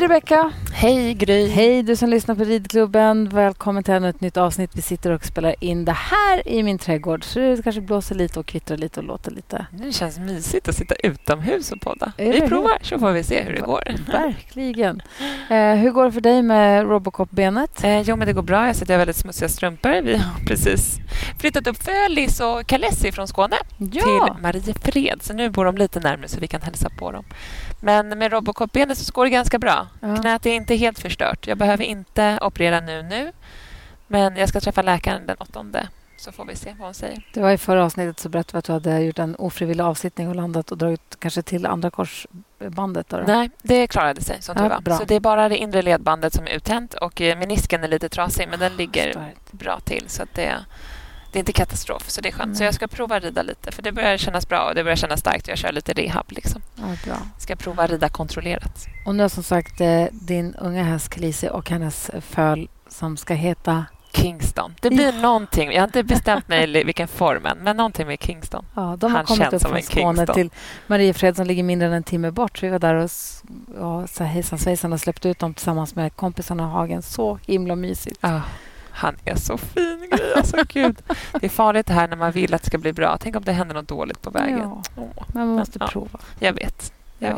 Rebecka. Hej Gry. Hej du som lyssnar på Ridklubben. Välkommen till ett nytt avsnitt. Vi sitter och spelar in det här i min trädgård. Så det kanske blåser lite och kvittrar lite och låter lite. Det känns mysigt att sitta utomhus och podda. Vi provar så får vi se hur det går. Verkligen. Hur går det för dig med Robocop-benet? Jo, men det går bra. Jag sitter i väldigt smutsiga strumpor. Vi har precis flyttat upp Fölis och Kalessi från Skåne till Mariefred. Så nu bor de lite närmare så vi kan hälsa på dem. Men med Robocop-benet så går det ganska bra. Ja. Knät är inte helt förstört. Jag behöver inte operera nu. Men jag ska träffa läkaren den 8:e. Så får vi se vad hon säger. Det var i förra avsnittet så berättade att du hade gjort en ofrivillig avsittning och landat och dragit kanske till andra korsbandet. Då. Nej, det klarade sig som det var. Bra. Så det är bara det inre ledbandet som är uttänt och menisken är lite trasig men den ligger bra till så att det är inte katastrof så det är skönt. Så jag ska prova rida lite för det börjar kännas bra och det börjar kännas starkt. Jag kör lite rehab liksom. Ja, bra. Ska prova rida kontrollerat. Och nu har som sagt din unga häst Kalessi och hennes föl som ska heta Kingston. Det blir någonting. Jag har inte bestämt mig vilken formen, men någonting med Kingston. Ja, de har kommit upp från Skåne till Mariefred som ligger mindre än en timme bort. Så vi var där och så hejsan svejsan och släppte ut dem tillsammans med kompisarna i hagen. Så himla mysigt. Ja. Han är så fin, Gry. Alltså, Gud. Det är farligt det här när man vill att det ska bli bra. Tänk om det händer något dåligt på vägen. Ja, men man måste prova. Jag vet.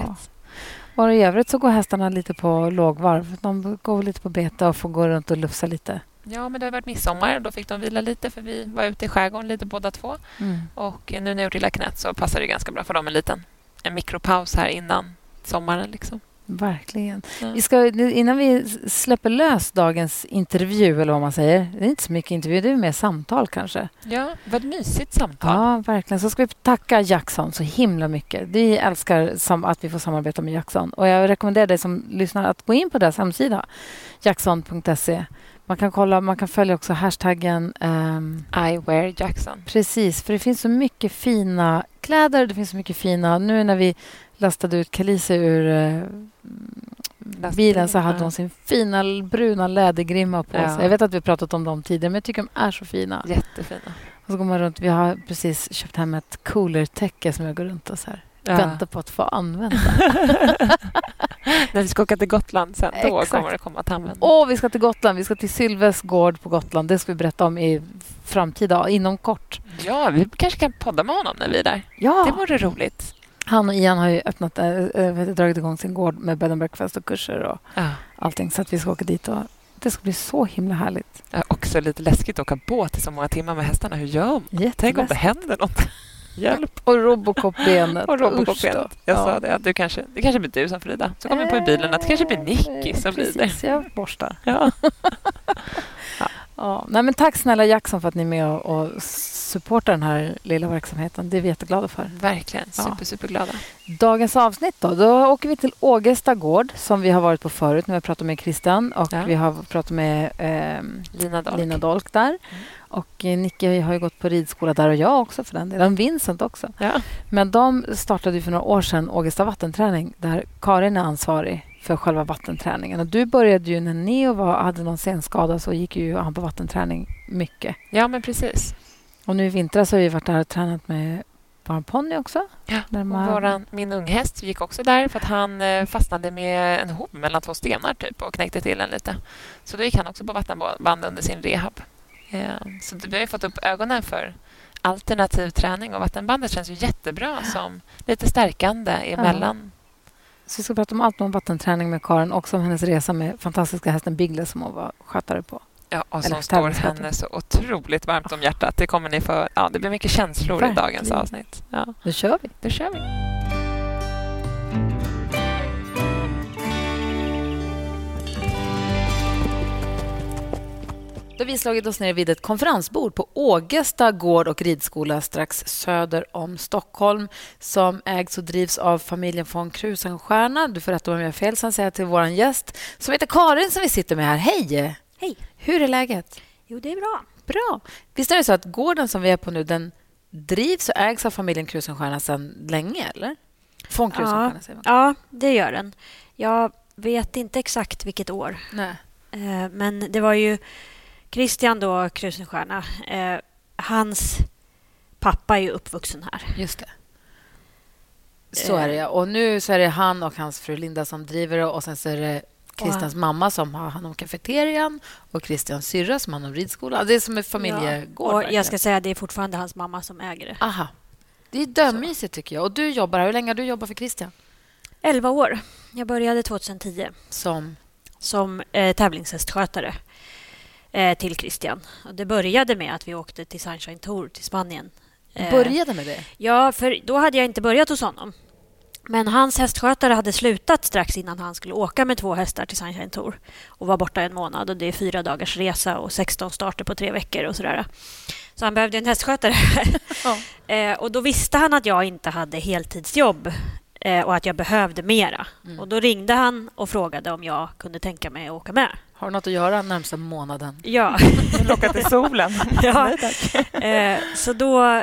Och i övrigt så går hästarna lite på lågvarv. De går lite på beta och får gå runt och lufsa lite. Ja, men det har varit midsommar. Då fick de vila lite för vi var ute i skärgården lite båda två. Och nu när jag gjort illa knät så passar det ganska bra för dem en mikropaus här innan sommaren liksom. Verkligen. Ja. Innan vi släpper lös dagens intervju eller vad man säger. Det är inte så mycket intervju, det är mer samtal kanske. Ja, vad ett mysigt samtal. Ja, verkligen. Så ska vi tacka Jackson så himla mycket. Vi älskar att vi får samarbeta med Jackson. Och jag rekommenderar dig som lyssnar att gå in på deras hemsida. Jackson.se. Man kan följa också hashtaggen I wear Jackson. Precis, för det finns så mycket fina kläder. Det finns så mycket fina. Nu när vi lastade ut Kalessi ur bilen så hade hon sin fina bruna lädergrimma på sig. Jag vet att vi pratat om dem tidigare men jag tycker de är så fina. Jättefina. Och så går man runt. Vi har precis köpt hem ett cooler-täcke som jag går runt och så här. Väntar på att få använda. När vi ska åka till Gotland sen, då kommer det komma att använda. Vi ska till Gotland. Vi ska till Sylves gård på Gotland. Det ska vi berätta om i framtida, inom kort. Ja, vi kanske kan podda med honom när vi är där. Ja. Det vore roligt. Han och Ian har ju dragit igång sin gård med bed and breakfast och kurser och allting. Så att vi ska åka dit och det ska bli så himla härligt. Också lite läskigt att åka båt i så många timmar med hästarna. Hur gör man? Tänk om det händer något. Hjälp. Och Robocop-benet. Jag sa det. Det kanske blir du som Frida. Så kommer jag på i bilen att det kanske blir Nicky som blir det. Precis, jag borstar. Ja. Nej, men tack snälla Jackson för att ni är med och supportar den här lilla verksamheten. Det är vi jätteglada för. Verkligen, superglada. Dagens avsnitt då åker vi till Ågesta gård som vi har varit på förut när vi pratat med Christian och vi har pratat med Lina Dolk där. Och Nicke har ju gått på ridskola där och jag också för den delen. Vincent också. Ja. Men de startade ju för några år sedan Ågesta vattenträning där Karin är ansvarig för själva vattenträningen. Och du började ju när Neo hade någon senskada så gick ju han på vattenträning mycket. Ja, men precis. Och nu i vintras har vi varit där och tränat med vår ponny också. Ja, min unghäst gick också där för att han fastnade med en hop mellan 2 stenar typ och knäckte till den lite. Så då gick han också på vattenband under sin rehab. Så vi har ju fått upp ögonen för alternativ träning och vattenbandet känns ju jättebra som lite stärkande emellan. Så vi ska prata om allt om vattenträning med Karin och om hennes resa med fantastiska hästen Bigle som hon var skötare på. Ja, och som står henne så otroligt varmt om hjärtat. Det kommer ni för. Ja, det blir mycket känslor i dagens avsnitt. Ja. Då kör vi. Då har vi slagit oss ner vid ett konferensbord på Ågesta gård och ridskola strax söder om Stockholm som ägs och drivs av familjen von Krusenstjerna. Du får rätta om jag har fel, sen säger jag till vår gäst som heter Karin som vi sitter med här. Hej! Hej! Hur är läget? Jo, det är bra. Bra. Visst är det så att gården som vi är på nu, den drivs och ägs av familjen Krusenstjerna sedan länge, eller? Von Krusenstjerna, säger man. Ja, det gör den. Jag vet inte exakt vilket år. Nej. Men det var ju Christian då, Krusenstjerna. Hans pappa är ju uppvuxen här. Just det. Så är det, ja. Och nu så är det han och hans fru Linda som driver det och sen så är det Christians mamma som har hand om kafeterian och Christians syrra som har hand om ridskolan. Det är som en familjegård. Och jag ska säga att det är fortfarande hans mamma som äger det. Aha. Det är dömysigt tycker jag. Och du jobbar här. Hur länge har du jobbat för Christian? 11 år. Jag började 2010. Som tävlingshästskötare till Christian. Och det började med att vi åkte till Sunshine Tour till Spanien. Började med det? Ja, för då hade jag inte börjat hos honom. Men hans hästskötare hade slutat strax innan han skulle åka med 2 hästar till Sunshine Tour och var borta en månad. Och det är 4 dagars resa och 16 starter på 3 veckor och sådär. Så han behövde en hästskötare. Och då visste han att jag inte hade heltidsjobb och att jag behövde mera. Och då ringde han och frågade om jag kunde tänka mig att åka med. Har du något att göra närmsta månaden? Ja. Locka till solen. Ja. Så då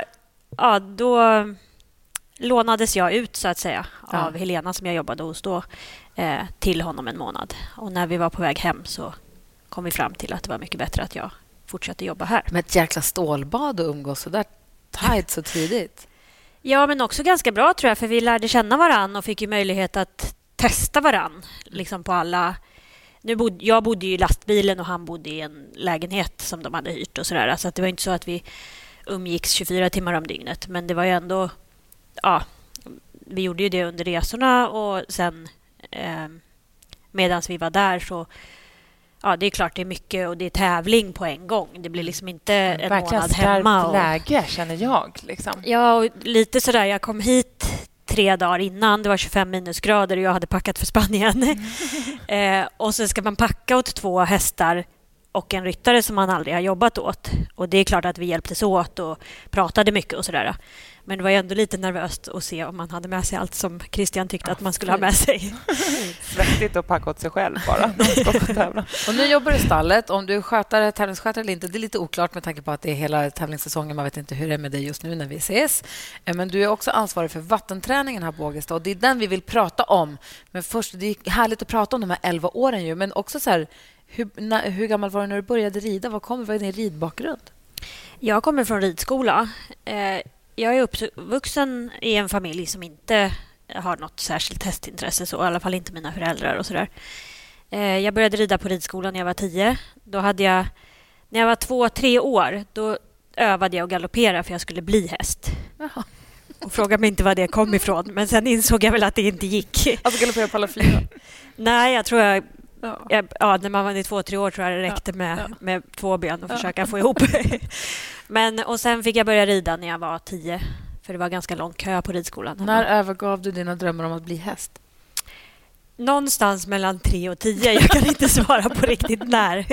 lånades jag ut så att säga av Helena som jag jobbade hos då till honom en månad. Och när vi var på väg hem så kom vi fram till att det var mycket bättre att jag fortsatte jobba här. Med ett jäkla stålbad och umgås så där tajt så tidigt. Ja, men också ganska bra tror jag, för vi lärde känna varann och fick ju möjlighet att testa varann liksom på alla. Jag bodde ju i lastbilen och han bodde i en lägenhet som de hade hyrt och sådär. Så att det var inte så att vi umgicks 24 timmar om dygnet, men det var ju ändå vi gjorde ju det under resorna och sen medan vi var där så det är klart det är mycket och det är tävling på en gång. Det blir liksom inte en månad hemma. Läge känner jag. Liksom. Ja, och lite sådär. Jag kom hit 3 dagar innan. Det var 25 minusgrader och jag hade packat för Spanien. Och så ska man packa åt 2 hästar och en ryttare som man aldrig har jobbat åt. Och det är klart att vi hjälptes åt och pratade mycket och sådär. Men det var ändå lite nervöst att se om man hade med sig allt som Christian tyckte att man skulle ha med sig. Svettigt att packa åt sig själv bara. Och nu jobbar du i stallet. Om du är tävlingsskötare eller inte, det är lite oklart med tanke på att det är hela tävlingssäsongen. Man vet inte hur det är med dig just nu när vi ses. Men du är också ansvarig för vattenträningen här på Ågesta och det är den vi vill prata om. Men först, det är härligt att prata om de här 11 åren ju, men också så här, hur gammal var du när du började rida? Vad är din ridbakgrund? Jag kommer från ridskola. Jag är uppvuxen i en familj som inte har något särskilt hästintresse, så i alla fall inte mina föräldrar och sådär. Jag började rida på ridskolan när jag var 10. När jag var 2-3 år, då övade jag att galoppera för jag skulle bli häst. Jaha. Och fråga mig inte var det kom ifrån, men sen insåg jag väl att det inte gick. Alltså galoppera på alla 4? Nej, jag tror när man var 2-3 år tror jag det räckte med 2 ben och försöka få ihop. Och sen fick jag börja rida när jag var 10, för det var ganska lång kö på ridskolan. När övergav du dina drömmar om att bli häst? Någonstans mellan 3 och 10. Jag kan inte svara på riktigt när.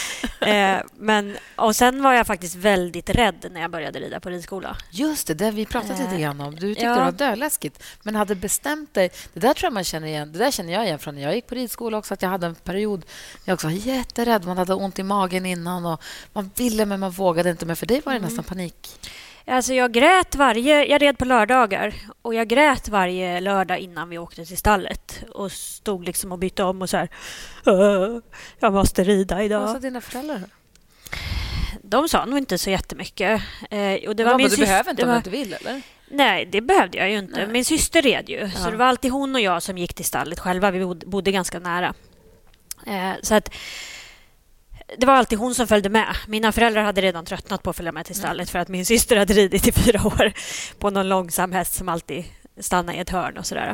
Och sen var jag faktiskt väldigt rädd när jag började rida på ridskola. Just det vi pratade lite grann om. Du tyckte det var döläskigt, men hade bestämt dig. Det där tror jag man känner igen. Det där känner jag igen från när jag gick på ridskola också, att jag hade en period jag också var jätterädd. Man hade ont i magen innan och man ville men man vågade inte. Men för dig var det nästan panik. Alltså jag red på lördagar och jag grät varje lördag innan vi åkte till stallet och stod liksom och bytte om och så här, jag måste rida idag. Vad sa dina föräldrar? De sa nog inte så jättemycket. Och det var min du behöver inte om du inte vill, eller? Nej, det behövde jag ju inte. Nej. Min syster red ju, så det var alltid hon och jag som gick till stallet själva. Vi bodde ganska nära. Så att det var alltid hon som följde med. Mina föräldrar hade redan tröttnat på att följa med till stallet för att min syster hade ridit i 4 år på någon långsam häst som alltid stannade i ett hörn och sådär.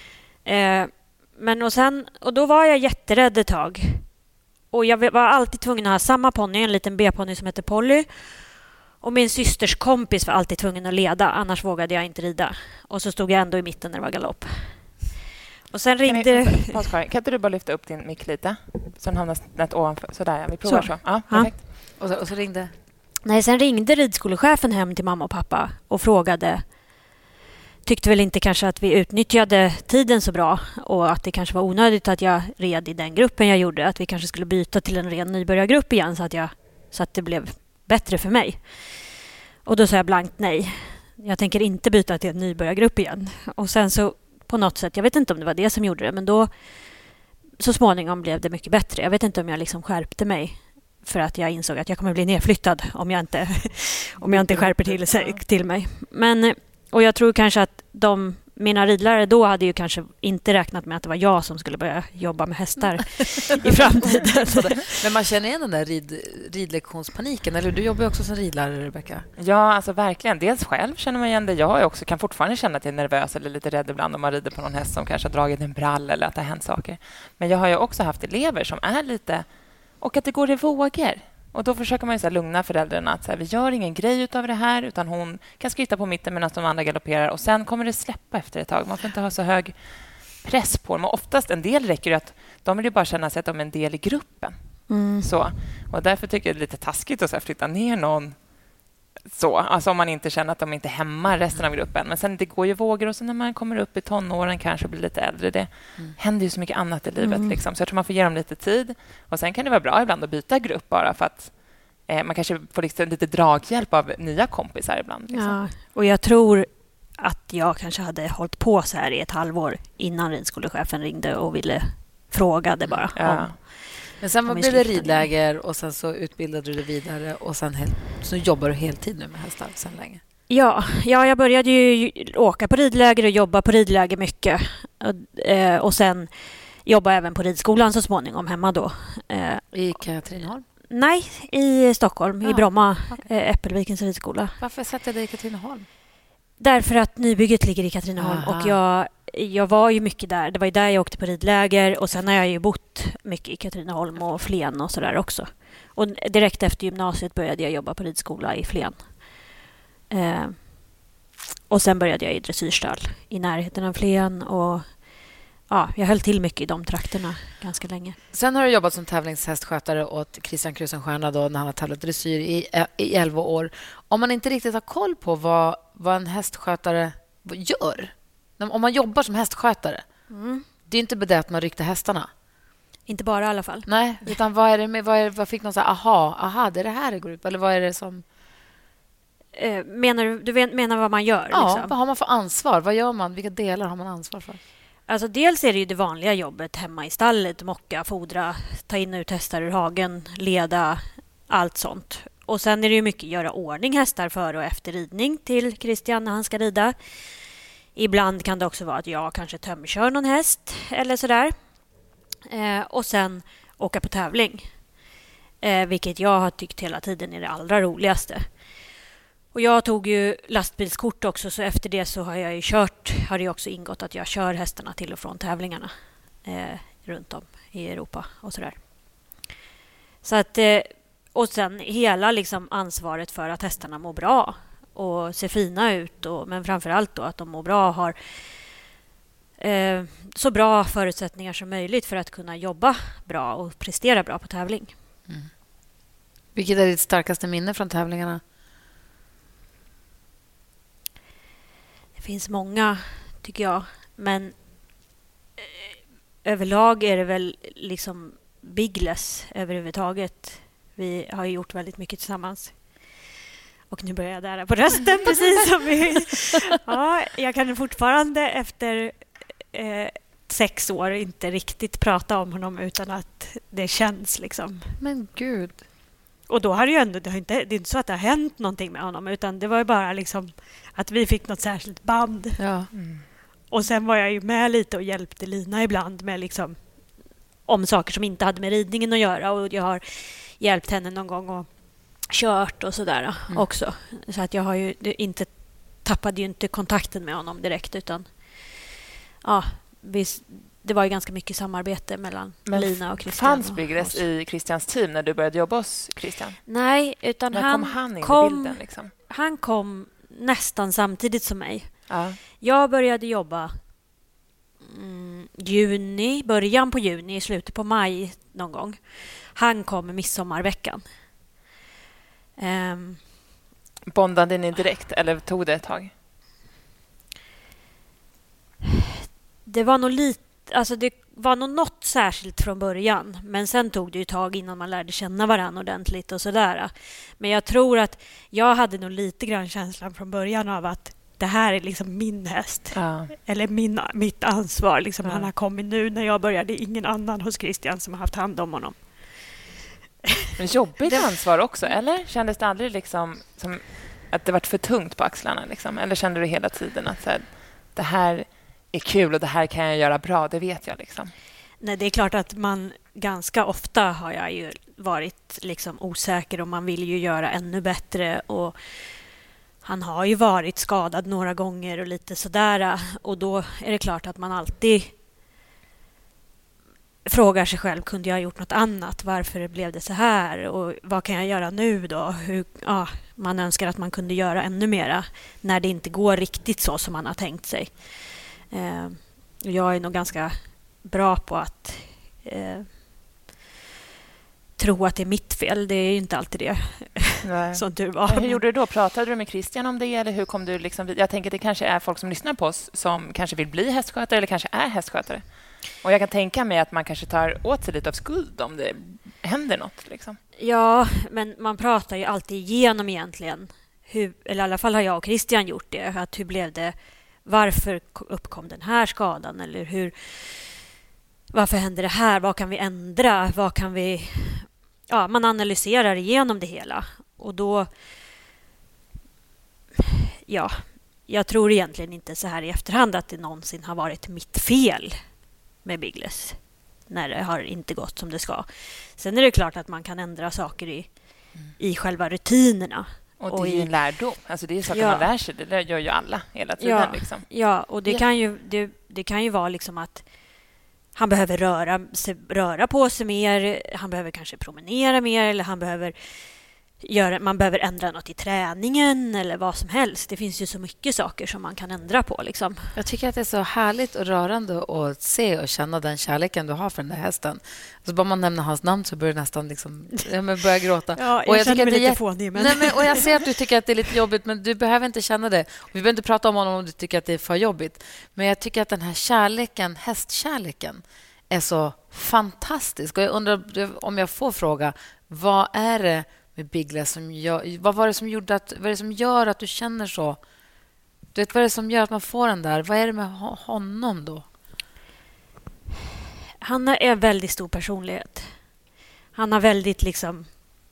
Och då var jag jätterädd ett tag. Och jag var alltid tvungen att ha samma ponny, en liten B-ponny som heter Polly. Och min systers kompis var alltid tvungen att leda, annars vågade jag inte rida. Och så stod jag ändå i mitten när det var galopp. Och sen ringde... Kan inte du bara lyfta upp din mick lite? Så den hamnar snett ovanför. Sådär, vi provar så. Ja, perfekt. Och så ringde... Nej, sen ringde ridskolechefen hem till mamma och pappa och frågade... Tyckte väl inte kanske att vi utnyttjade tiden så bra och att det kanske var onödigt att jag red i den gruppen jag gjorde. Att vi kanske skulle byta till en ren nybörjargrupp igen så att det blev bättre för mig. Och då sa jag blankt nej. Jag tänker inte byta till en nybörjargrupp igen. Och sen så på något sätt, jag vet inte om det var det som gjorde det, men då så småningom blev det mycket bättre. Jag vet inte om jag liksom skärpte mig för att jag insåg att jag kommer bli nedflyttad om jag inte skärper till mig. Och jag tror kanske att mina ridlärare då hade ju kanske inte räknat med att det var jag som skulle börja jobba med hästar i framtiden. Men man känner igen den där ridlektionspaniken. Eller du jobbar ju också som ridlärare, Rebecka. Ja, alltså verkligen. Dels själv känner man igen det. Jag kan fortfarande känna att jag är nervös eller lite rädd ibland om man rider på någon häst som kanske har dragit en brall eller att det har hänt saker. Men jag har ju också haft elever som är lite... Och att det går i vågor. Och då försöker man ju så här lugna föräldrarna att så här, vi gör ingen grej utav det här, utan hon kan skritta på mitten medan de andra galopperar och sen kommer det släppa efter ett tag. Man får inte ha så hög press på dem. Och oftast en del räcker att de vill ju bara känna sig att de är en del i gruppen. Så. Och därför tycker jag det är lite taskigt att så här flytta ner någon så. Alltså om man inte känner att de inte hämmar resten av gruppen. Men sen det går ju vågor och sen när man kommer upp i tonåren kanske blir lite äldre. Det händer ju så mycket annat i livet. Liksom. Så jag tror man får ge dem lite tid. Och sen kan det vara bra ibland att byta grupp bara för att man kanske får liksom lite draghjälp av nya kompisar ibland. Liksom. Ja, och jag tror att jag kanske hade hållit på så här i ett halvår innan ridskolechefen ringde och ville fråga det bara. Ja. Men sen blev det ridläger och sen så utbildade du dig vidare och sen så jobbar du heltid nu med hästar sen länge. Ja, jag började ju åka på ridläger och jobba på ridläger mycket. Och sen jobba även på ridskolan så småningom hemma då. I Katrineholm? Nej, i Stockholm, i Bromma, Äppelvikens ridskola. Varför satte jag dig i Katrineholm? Därför att nybygget ligger i Katrineholm och jag var ju mycket där. Det var ju där jag åkte på ridläger och sen har jag ju bott mycket i Katrineholm och Flen och sådär också. Och direkt efter gymnasiet började jag jobba på ridskola i Flen. Och sen började jag i dressyrstall i närheten av Flen och jag höll till mycket i de trakterna ganska länge. Sen har du jobbat som tävlingshästskötare åt Christian Krusenstjerna då när han har tävlat dressyr i 11 år. Om man inte riktigt har koll på vad en hästskötare gör, om man jobbar som hästskötare, det är inte det att man ryktar hästarna. Inte bara i alla fall. Nej, utan vad fick någon säga, aha, det är det här det går ut på? Eller vad är det som... Menar vad man gör? Ja, liksom? Vad har man för ansvar? Vad gör man? Vilka delar har man ansvar för? Alltså dels är det ju det vanliga jobbet hemma i stallet, mocka, fodra, ta in och ut hästar ur hagen, leda, allt sånt. Och sen är det ju mycket göra ordning hästar före och efter ridning till Christian när han ska rida. Ibland kan det också vara att jag kanske tömkör någon häst eller sådär. Och sen åka på tävling. Vilket jag har tyckt hela tiden är det allra roligaste. Och jag tog ju lastbilskort också, så efter det så har det också ingått att jag kör hästarna till och från tävlingarna runt om i Europa och sådär. Så att, och sen hela liksom ansvaret för att hästarna mår bra och ser fina ut, men framförallt då att de mår bra och har så bra förutsättningar som möjligt för att kunna jobba bra och prestera bra på tävling. Vilket är ditt starkaste minne från tävlingarna? Det finns många, tycker jag. Men överlag är det väl liksom bigless överhuvudtaget. Vi har gjort väldigt mycket tillsammans. Och nu börjar jag där på rösten, precis som vi... Ja, jag kan fortfarande efter 6 år inte riktigt prata om honom utan att det känns liksom. Men gud... Och då har det ju ändå, det är inte så att det har hänt någonting med honom, utan det var ju bara liksom att vi fick något särskilt band. Ja. Och sen var jag ju med lite och hjälpte Lina ibland med liksom om saker som inte hade med ridningen att göra, och jag har hjälpt henne någon gång och kört och sådär också. Så att jag har ju tappade ju inte kontakten med honom direkt, utan det var ju ganska mycket samarbete mellan Lina och Christian. Fanns bigless i Christians team när du började jobba hos Christian? Nej, utan när kom han in i bilden? Liksom? Han kom nästan samtidigt som mig. Ja. Jag började jobba början på juni, slutet på maj någon gång. Han kom midsommarveckan. Bondade ni direkt eller tog det ett tag? Det var nog det var nog något särskilt från början, men sen tog det ju ett tag innan man lärde känna varandra ordentligt och sådär. Men jag tror att jag hade nog lite grann känslan från början av att det här är liksom min häst. Ja. Eller mitt ansvar. Liksom. Ja. Han har kommit nu när jag började. Ingen annan hos Christian som har haft hand om honom. Men jobbigt ansvar också, eller? Kändes det aldrig liksom som att det var för tungt på axlarna? Liksom? Eller kände du hela tiden att så här, det här är kul och det här kan jag göra bra, det vet jag liksom. Nej, det är klart att man ganska ofta har jag ju varit liksom osäker och man vill ju göra ännu bättre, och han har ju varit skadad några gånger och lite sådär, och då är det klart att man alltid frågar sig själv, kunde jag ha gjort något annat? Varför blev det så här? Och vad kan jag göra nu då? Man önskar att man kunde göra ännu mera när det inte går riktigt så som man har tänkt sig. Jag är nog ganska bra på att tro att det är mitt fel. Det är ju inte alltid det. Som tur var. Hur gjorde du då? Pratade du med Christian om det? Eller hur kom du liksom... Jag tänker att det kanske är folk som lyssnar på oss som kanske vill bli hästskötare eller kanske är hästskötare. Och jag kan tänka mig att man kanske tar åt sig lite av skuld om det händer något. Liksom. Ja, men man pratar ju alltid igenom egentligen. Eller i alla fall har jag och Christian gjort det. Att hur blev det? Varför uppkom den här skadan? Eller varför händer det här? Vad kan vi ändra? Vad kan vi... Ja, man analyserar igenom det hela. Och då... Ja, jag tror egentligen inte så här i efterhand att det någonsin har varit mitt fel med Biggles när det har inte gått som det ska. Sen är det klart att man kan ändra saker i själva rutinerna. Och det är ju en lärdom. Alltså det är saker man lär sig. Det gör ju alla hela tiden. Ja, liksom. Ja, och det kan ju vara liksom att han behöver röra på sig mer. Han behöver kanske promenera mer. Eller man behöver ändra något i träningen eller vad som helst. Det finns ju så mycket saker som man kan ändra på. Liksom. Jag tycker att det är så härligt och rörande att se och känna den kärleken du har för den där hästen. Alltså bara man nämner hans namn så börjar nästan liksom, börja gråta. Ja, jag känner mig lite fånig. Men... och jag ser att du tycker att det är lite jobbigt, men du behöver inte känna det. Och vi behöver inte prata om honom om du tycker att det är för jobbigt. Men jag tycker att den här kärleken, hästkärleken, är så fantastisk. Och jag undrar om jag får fråga, vad är det med Biggles vad är det som gör att du känner så? Du vet, vad är det som gör att man får den där? Vad är det med honom då? Han är en väldigt stor personlighet. Han har väldigt liksom...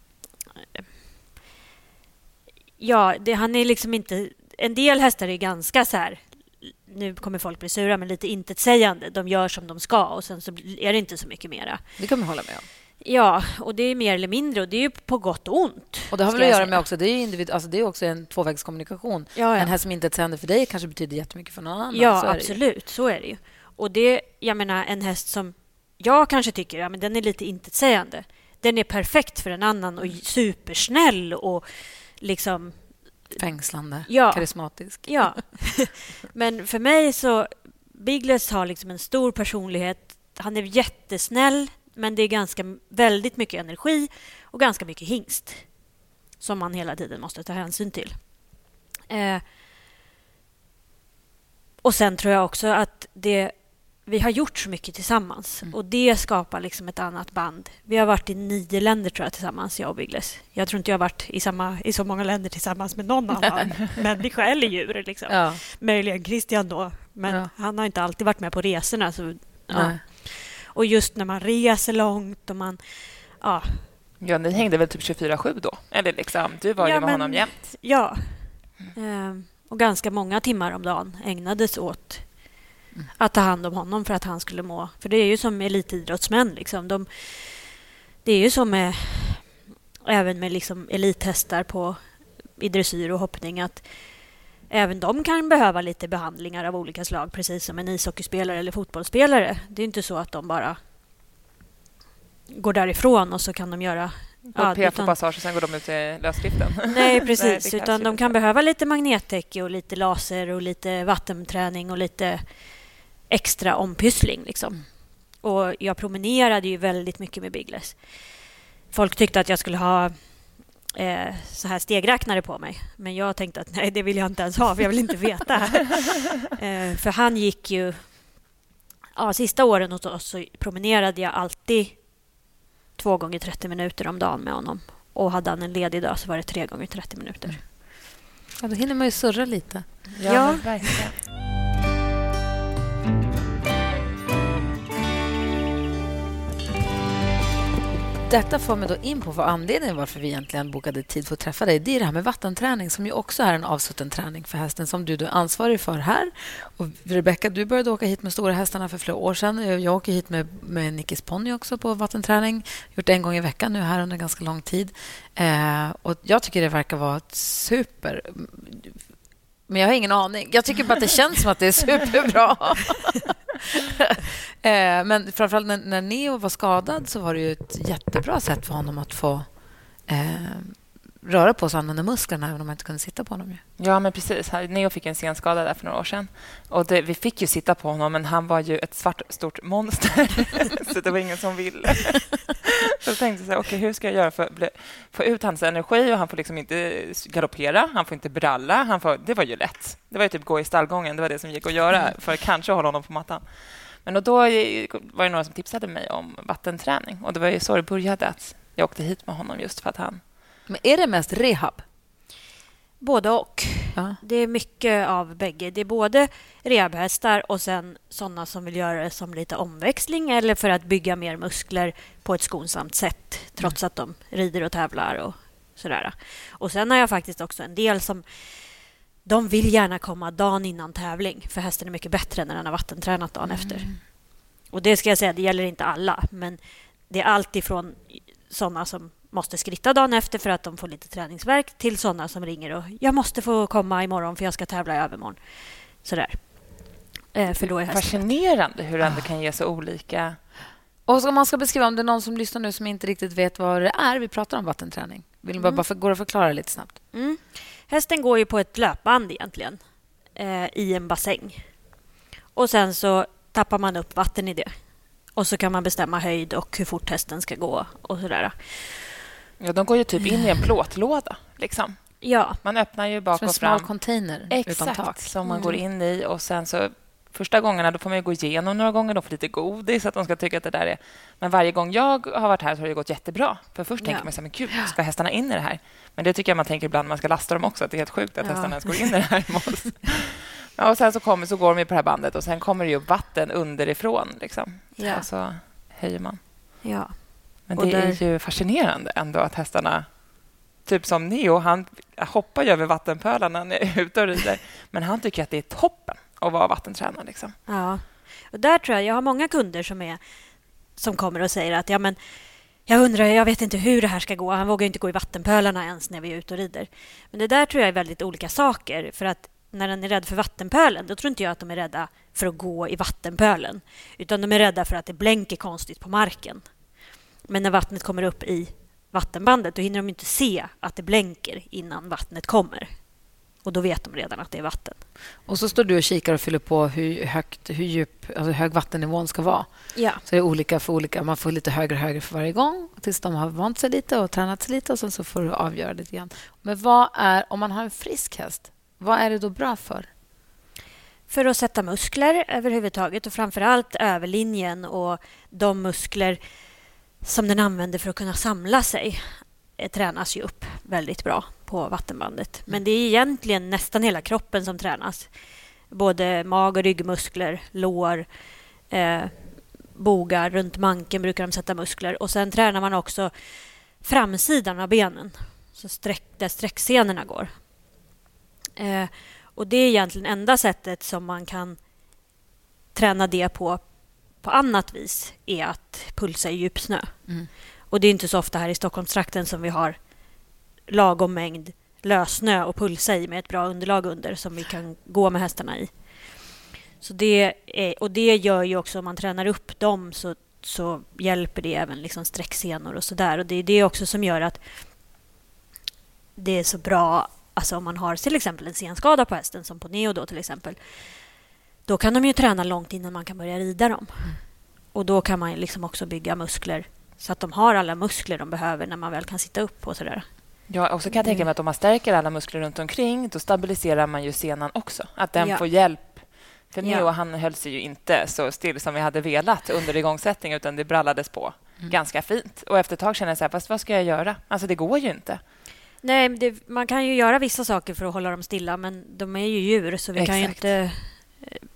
Ja, han är liksom inte... En del hästar är ganska så här... Nu kommer folk bli sura, men lite intetsägande. De gör som de ska och sen så är det inte så mycket mera. Det kan man hålla med om. Ja, och det är mer eller mindre, och det är ju på gott och ont. Och det har väl att göra med också, det är också en tvåvägskommunikation. Ja. En häst som inte är sänder för dig kanske betyder jättemycket för någon annan. Ja, absolut, så är det ju. Och det, jag menar, en häst som jag kanske tycker, men den är lite intetsägande. Den är perfekt för en annan och supersnäll och liksom... Fängslande, karismatisk. Ja, men för mig så, Biggles har liksom en stor personlighet. Han är jättesnäll. Men det är väldigt mycket energi och ganska mycket hingst som man hela tiden måste ta hänsyn till. Och sen tror jag också att vi har gjort så mycket tillsammans. Och det skapar liksom ett annat band. Vi har varit i 9 länder tror jag tillsammans, jag och Biggles. Jag tror inte jag har varit i så många länder tillsammans med någon annan människa eller djur. Liksom. Ja. Möjligen Christian då. Men han har inte alltid varit med på resorna. Så, och just när man reser långt och man... Ja, ni hängde väl typ 24/7 då? Eller liksom, du var ju med honom jämt. Ja. Och ganska många timmar om dagen ägnades åt att ta hand om honom för att han skulle må. För det är ju som elitidrottsmän. Liksom. Det är ju som även med liksom elithästar i dressyr och hoppning att även de kan behöva lite behandlingar av olika slag, precis som en ishockeyspelare eller fotbollsspelare. Det är inte så att de bara går därifrån och så kan de göra... på passage och sen går de ut i lösdriften. Nej, precis. Utan de kan behöva lite magnettäcke och lite laser och lite vattenträning och lite extra ompyssling. Liksom. Och jag promenerade ju väldigt mycket med Biggles. Folk tyckte att jag skulle ha så här stegräknare på mig. Men jag tänkte att nej, det vill jag inte ens ha, för jag vill inte veta. För han gick ju... Ja, sista åren hos oss så promenerade jag alltid 2 gånger 30 minuter om dagen med honom. Och hade han en ledig dag så var det 3 gånger 30 minuter. Ja, då hinner man ju surra lite. Ja. Verkligen. Detta får mig då in på vad anledningen varför vi egentligen bokade tid för att träffa dig. Det är det här med vattenträning som ju också är en avsutten träning för hästen som du är ansvarig för här. Och Rebecca, du började åka hit med stora hästarna för flera år sedan. Jag åker hit med Nickis ponny också på vattenträning. Gjort det en gång i veckan nu här under ganska lång tid. Och jag tycker det verkar vara super... Men jag har ingen aning. Jag tycker bara att det känns som att det är superbra. Men framförallt när Neo var skadad så var det ju ett jättebra sätt för honom att få röra på sig och använda musklerna även om man inte kunde sitta på honom. Ja, men precis. Neo fick en senskada där för några år sedan. Och vi fick ju sitta på honom, men han var ju ett stort monster. Så det var ingen som ville. Så jag tänkte så här, okej, hur ska jag göra för att få ut hans energi? Och han får liksom inte galoppera, han får inte bralla. Det var ju lätt. Det var ju typ gå i stallgången, det var det som gick att göra för att kanske hålla honom på mattan. Men då var det några som tipsade mig om vattenträning. Och det var ju så det började, att jag åkte hit med honom just för att han... Men är det mest rehab? Både och. Ja. Det är mycket av bägge. Det är både rehabhästar och sen sådana som vill göra det som lite omväxling eller för att bygga mer muskler på ett skonsamt sätt trots att de rider och tävlar och sådär. Och sen har jag faktiskt också en del som de vill gärna komma dagen innan tävling för hästen är mycket bättre när den har vattentränat dagen efter. Och det ska jag säga, det gäller inte alla, men det är allt ifrån sådana som måste skritta dagen efter för att de får lite träningsverk till sådana som ringer och jag måste få komma imorgon för jag ska tävla i övermorgon. Sådär. För då är fascinerande hur det ändå kan ge så olika. Och om man ska beskriva, om det är någon som lyssnar nu som inte riktigt vet vad det är, vi pratar om vattenträning. Vill ni bara gå och förklara lite snabbt? Hästen går ju på ett löpband egentligen i en bassäng. Och sen så tappar man upp vatten i det. Och så kan man bestämma höjd och hur fort hästen ska gå och sådär. Ja, de går ju typ in i en plåtlåda liksom. Ja. Man öppnar ju bak och fram. Som en smal container utan tak. Exakt, som man går in i och sen så första gångerna då får man ju gå igenom några gånger, de får lite godis så att de ska tycka att det där är. Men varje gång jag har varit här så har det gått jättebra. För först tänker man så här, men gud, ska hästarna in i det här? Men det tycker jag man tänker ibland när man ska lasta dem också, att det är helt sjukt att hästarna ens går in i det här. Ja, och sen så går de på det här bandet och sen kommer det ju vatten underifrån liksom. Ja. Och så höjer man. Ja. Men det är ju fascinerande ändå att hästarna, typ som Neo, han hoppar ju över vattenpölarna när han är ute och rider. Men han tycker att det är toppen att vara vattentränare liksom. Ja. Och där tror jag har många kunder som kommer och säger att jag vet inte hur det här ska gå. Han vågar inte gå i vattenpölarna ens när vi är ute och rider. Men det där tror jag är väldigt olika saker, för att när den är rädd för vattenpölen, då tror inte jag att de är rädda för att gå i vattenpölen. Utan de är rädda för att det blänker konstigt på marken. Men när vattnet kommer upp i vattenbandet, då hinner de inte se att det blänker innan vattnet kommer. Och då vet de redan att det är vatten. Och så står du och kikar och fyller på hur hög vattennivån ska vara. Ja. Så det är olika för olika. Man får lite högre och högre för varje gång tills de har vant sig lite och tränat sig lite och sen så får du avgöra lite grann. Men om man har en frisk häst, vad är det då bra för? För att sätta muskler överhuvudtaget och framförallt överlinjen och de muskler som den använder för att kunna samla sig tränas ju upp väldigt bra på vattenbandet. Men det är egentligen nästan hela kroppen som tränas. Både mag- och ryggmuskler, lår, bogar, runt manken brukar de sätta muskler. Och sen tränar man också framsidan av benen, så där sträcksenorna går. Och det är egentligen enda sättet som man kan träna det på annat vis är att pulsa i djupsnö. Och det är inte så ofta här i Stockholmstrakten som vi har lagom mängd lössnö och pulsa i med ett bra underlag under som vi kan gå med hästarna i. Så det gör ju också, om man tränar upp dem så hjälper det även liksom sträcksenor och sådär. Och det är det också som gör att det är så bra. Alltså om man har till exempel en senskada på hästen som på Neo då till exempel, då kan de ju träna långt innan man kan börja rida dem. Och då kan man liksom också bygga muskler så att de har alla muskler de behöver när man väl kan sitta upp och sådär. Ja, och så kan jag tänka mig att om man stärker alla muskler runt omkring, då stabiliserar man ju senan också. Att den får hjälp. För Neo, han höll sig ju inte så still som vi hade velat under igångsättning, utan det brallades på ganska fint. Och efter ett tag känner jag så här, fast vad ska jag göra? Alltså det går ju inte. Nej, man kan ju göra vissa saker för att hålla dem stilla, men de är ju djur så vi kan ju inte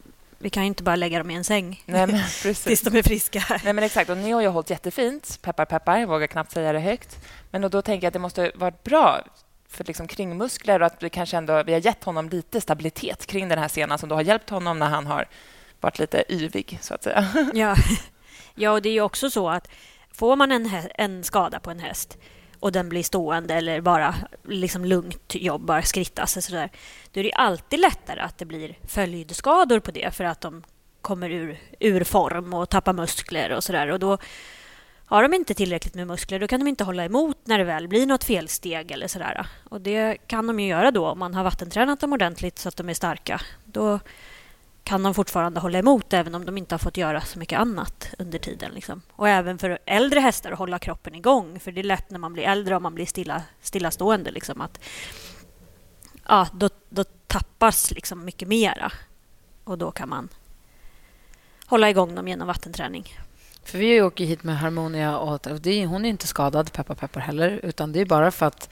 Vi kan ju inte bara lägga dem i en säng. Nej, men precis. Tills de är friska. Nej, men exakt. Och Neo har ju hållit jättefint. Peppar, peppar. Jag vågar knappt säga det högt. Men då tänker jag att det måste vara bra för liksom kringmuskler och att vi kanske ändå vi har gett honom lite stabilitet kring den här senan som då har hjälpt honom när han har varit lite yvig, så att säga. Ja, och det är ju också så att får man en skada på en häst och den blir stående eller bara liksom lugnt jobbar, skrittas så där, då är det alltid lättare att det blir följdskador på det för att de kommer ur form och tappar muskler och sådär. Och då har de inte tillräckligt med muskler, då kan de inte hålla emot när det väl blir något felsteg eller sådär. Och det kan de ju göra då om man har vattentränat dem ordentligt så att de är starka. Då kan de fortfarande hålla emot även om de inte har fått göra så mycket annat under tiden. Liksom. Och även för äldre hästar att hålla kroppen igång. För det är lätt när man blir äldre och man blir stillastående. Liksom, att, ja, då tappas liksom mycket mera. Och då kan man hålla igång dem genom vattenträning. För vi åker hit med Harmonia och hon är inte skadad, peppar heller. Utan det är bara för att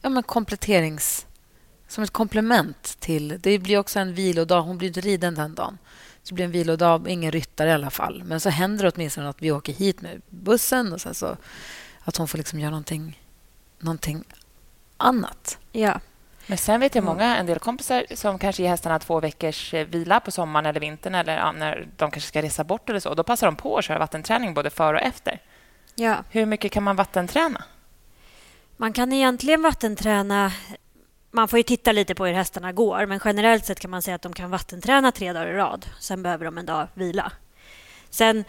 som ett komplement till... Det blir också en vilodag. Hon blir inte riden den dagen. Så det blir en vilodag, ingen ryttare i alla fall. Men så händer det åtminstone att vi åker hit med bussen och sen så att hon får liksom göra någonting annat. Ja. Men sen vet jag en del kompisar som kanske ger hästarna 2 veckors vila på sommaren eller vintern eller när de kanske ska resa bort eller så. Då passar de på att köra vattenträning både före och efter. Ja. Hur mycket kan man vattenträna? Man kan egentligen vattenträna... Man får ju titta lite på hur hästarna går, men generellt sett kan man säga att de kan vattenträna 3 dagar i rad. Sen behöver de en dag vila. Sen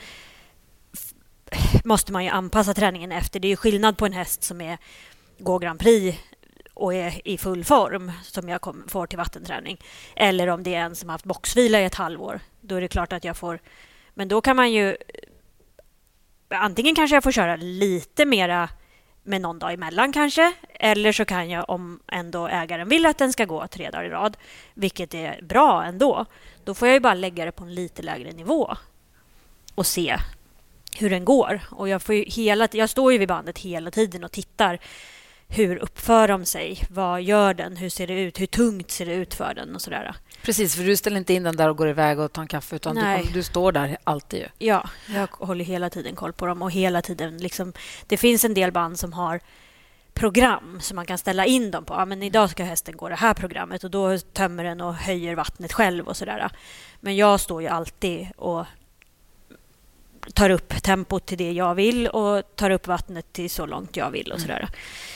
måste man ju anpassa träningen efter. Det är ju skillnad på en häst som går Grand Prix och är i full form som jag får till vattenträning. Eller om det är en som har haft boxvila i ett halvår. Då är det klart att jag får... Men då kan man ju... Antingen kanske jag får köra lite mera med någon dag emellan kanske. Eller så kan jag, om ändå ägaren vill att den ska gå 3 dagar i rad, vilket är bra ändå, då får jag ju bara lägga det på en lite lägre nivå och se hur den går. Och jag står ju vid bandet hela tiden och tittar. Hur uppför de sig? Vad gör den? Hur ser det ut? Hur tungt ser det ut för den? Och sådär. Precis, för du ställer inte in den där och går iväg och tar en kaffe, utan du står där alltid. Ju. Ja, jag håller hela tiden koll på dem. Och hela tiden liksom, det finns en del band som har program som man kan ställa in dem på. Ja, men idag ska hästen gå det här programmet och då tömmer den och höjer vattnet själv och sådär. Men jag står ju alltid och tar upp tempot till det jag vill och tar upp vattnet till så långt jag vill och sådär.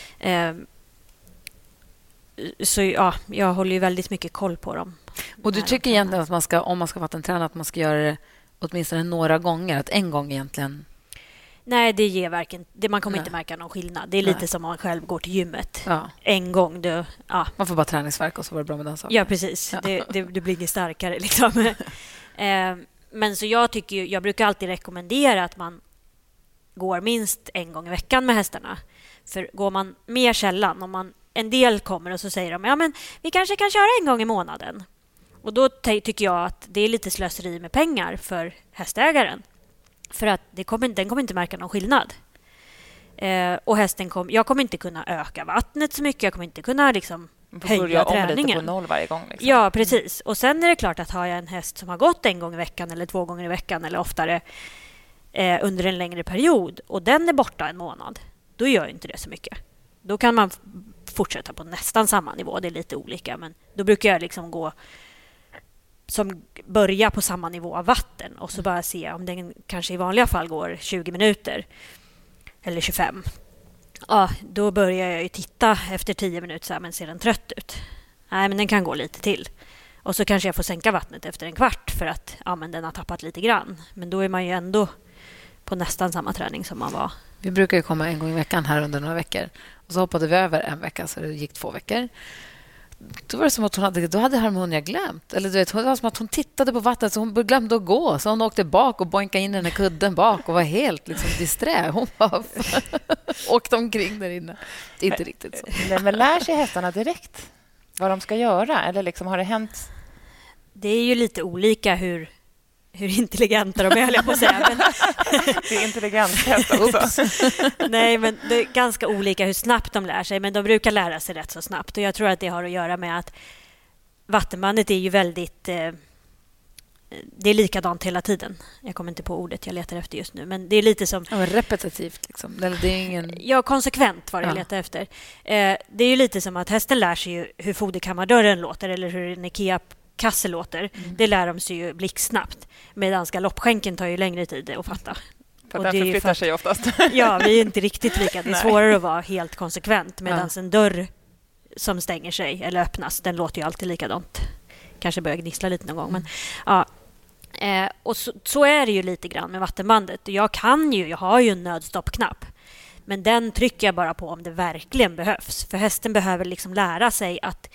Så ja, jag håller ju väldigt mycket koll på dem. Och du tycker egentligen att man ska, om man ska vattenträna, att man ska göra det åtminstone några gånger, att en gång egentligen? Nej, det ger verkligen... man kommer inte märka någon skillnad. Det är lite som om man själv går till gymmet. Ja. En gång. Man får bara träningsvärk och så var det bra med den saken. Ja, precis. Ja. Det blir inget starkare. Liksom. Men så jag brukar alltid rekommendera att man går minst en gång i veckan med hästarna. För går man mer sällan, om en del kommer och så säger de, ja men vi kanske kan köra en gång i månaden. Och då tycker jag att det är lite slöseri med pengar för hästägaren. För att den kommer inte märka någon skillnad. Och jag kommer inte kunna öka vattnet så mycket. Jag kommer inte kunna liksom höja träningen. Lite på noll varje gång. Liksom. Ja, precis. Och sen är det klart att har jag en häst som har gått en gång i veckan eller 2 gånger i veckan eller oftare under en längre period och den är borta en månad, då gör inte det så mycket. Då kan man fortsätta på nästan samma nivå. Det är lite olika, men då brukar jag liksom börja på samma nivå av vatten och så bara se om den kanske i vanliga fall går 20 minuter eller 25. Ja, då börjar jag ju titta efter 10 minuter så här, men ser den trött ut? Nej, men den kan gå lite till. Och så kanske jag får sänka vattnet efter en kvart för att men den har tappat lite grann. Men då är man ju ändå på nästan samma träning som man var. Vi brukar ju komma en gång i veckan här under några veckor. Och så hoppade vi över en vecka så det gick 2 veckor. Då var det som att då hade Harmonia glömt. Eller du vet, det var som att hon tittade på vattnet så hon glömde att gå. Så hon åkte bak och boinkade in i den här kudden bak och var helt liksom disträ. Hon bara åkte omkring där inne. Det är inte riktigt så. Men lär sig hästarna direkt vad de ska göra? Eller liksom, har det hänt? Det är ju lite olika hur intelligenta de är, jag på att säga. Men... det är intelligent häst också. Nej, men det är ganska olika hur snabbt de lär sig. Men de brukar lära sig rätt så snabbt. Och jag tror att det har att göra med att vattenbandet är ju väldigt det är likadant hela tiden. Jag kommer inte på ordet jag letar efter just nu. Men det är lite som... Ja, repetitivt. Liksom. Eller det är ingen... Ja, konsekvent var det jag letar efter. Det är ju lite som att hästen lär sig ju hur foderkammardörren låter eller hur en IKEA-kasse låter. Det lär de sig ju blixtsnabbt. Medan galoppskänken tar ju längre tid att fatta. För den förflyttar sig oftast. Ja, vi är inte riktigt lika. Det är svårare att vara helt konsekvent. Medan en dörr som stänger sig eller öppnas, den låter ju alltid likadant. Kanske börjar gnissla lite någon gång. Men, ja. Och så är det ju lite grann med vattenbandet. Jag har ju en nödstoppknapp. Men den trycker jag bara på om det verkligen behövs. För hästen behöver liksom lära sig att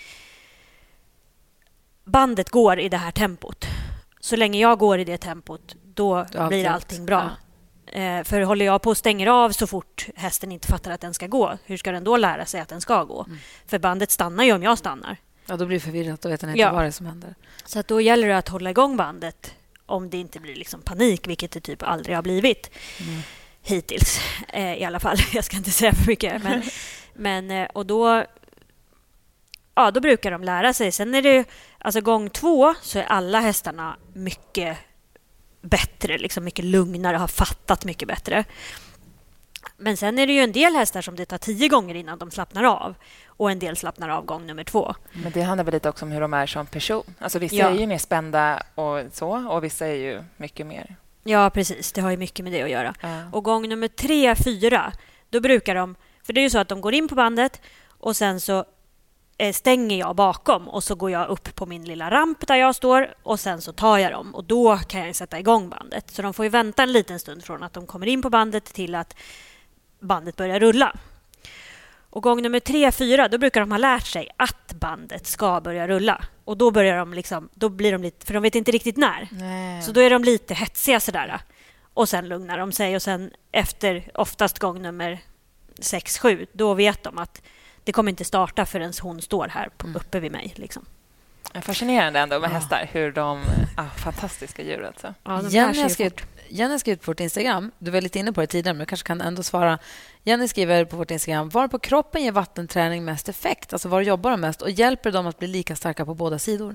bandet går i det här tempot. Så länge jag går i det tempot, då blir allting bra. För håller jag på och stänger av så fort hästen inte fattar att den ska gå, hur ska den då lära sig att den ska gå? För bandet stannar ju om jag stannar. Ja, då blir det förvirrat. Då vet den inte vad det är som händer. Så att då gäller det att hålla igång bandet om det inte blir liksom panik, vilket det typ aldrig har blivit hittills. I alla fall. Jag ska inte säga för mycket. Men och då brukar de lära sig. Sen är det alltså gång 2 så är alla hästarna mycket bättre, liksom mycket lugnare, har fattat mycket bättre. Men sen är det ju en del hästar som det tar 10 gånger innan de slappnar av. Och en del slappnar av gång nummer 2. Men det handlar väl lite också om hur de är som person. Alltså vissa är ju mer spända och vissa är ju mycket mer. Ja, precis. Det har ju mycket med det att göra. Och gång nummer 3, 4, då brukar de... För det är ju så att de går in på bandet och sen så stänger jag bakom och så går jag upp på min lilla ramp där jag står och sen så tar jag dem och då kan jag sätta igång bandet. Så de får ju vänta en liten stund från att de kommer in på bandet till att bandet börjar rulla. Och gång nummer 3, 4, då brukar de ha lärt sig att bandet ska börja rulla. Och då börjar de liksom, då blir de lite, för de vet inte riktigt när. Nej. Så då är de lite hetsiga sådär. Och sen lugnar de sig och sen efter oftast gång nummer 6, 7, då vet de att det kommer inte starta förrän hon står här uppe vid mig. Liksom. Fascinerande ändå med hästar. Hur de... fantastiska djur alltså. Ja, Jenny har skrivit på vårt Instagram. Du var lite inne på det tidigare, men du kanske kan ändå svara. Jenny skriver på vårt Instagram: var på kroppen ger vattenträning mest effekt? Alltså var jobbar de mest? Och hjälper de att bli lika starka på båda sidor?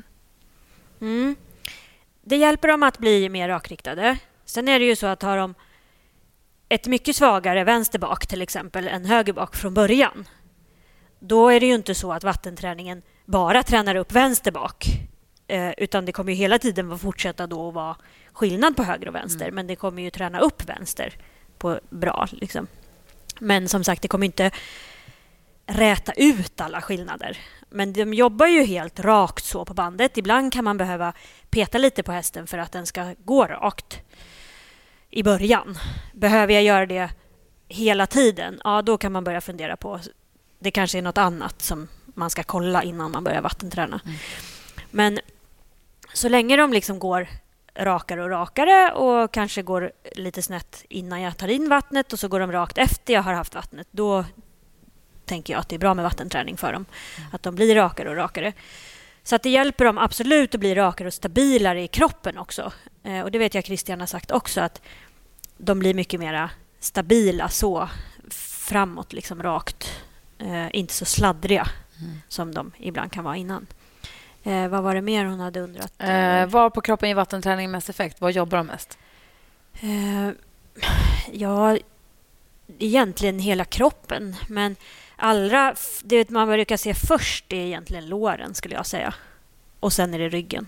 Det hjälper dem att bli mer rakriktade. Sen är det ju så att har de ett mycket svagare vänster bak till exempel än höger bak från början, då är det ju inte så att vattenträningen bara tränar upp vänster bak. Utan det kommer ju hela tiden fortsätta då att vara skillnad på höger och vänster. Men det kommer ju träna upp vänster på bra. Liksom. Men som sagt, det kommer inte räta ut alla skillnader. Men de jobbar ju helt rakt så på bandet. Ibland kan man behöva peta lite på hästen för att den ska gå rakt i början. Behöver jag göra det hela tiden? Ja, då kan man börja fundera på. Det kanske är något annat som man ska kolla innan man börjar vattenträna. Men så länge de liksom går rakare och rakare och kanske går lite snett innan jag tar in vattnet och så går de rakt efter jag har haft vattnet, då tänker jag att det är bra med vattenträning för dem. Att de blir rakare och rakare. Så att det hjälper dem absolut att bli rakare och stabilare i kroppen också. Och det vet jag Christian har sagt också, att de blir mycket mer stabila så framåt, liksom rakt. Inte så sladdriga som de ibland kan vara innan. Vad var det mer hon hade undrat? Var på kroppen ger vattenträning mest effekt? Vad jobbar de mest? Ja, egentligen hela kroppen. Men det man brukar se först är egentligen låren, skulle jag säga. Och sen är det ryggen.